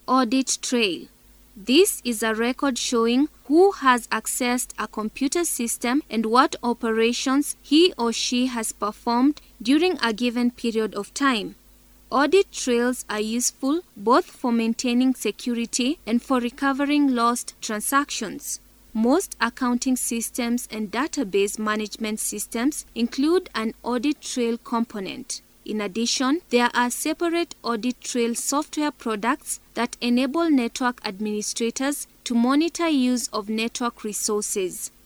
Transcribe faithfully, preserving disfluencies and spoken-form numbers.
Audit trail. This is a record showing who has accessed a computer system and what operations he or she has performed during a given period of time. Audit trails are useful both for maintaining security and for recovering lost transactions. Most accounting systems and database management systems include an audit trail component. In addition, there are separate audit trail software products that enable network administrators to monitor use of network resources.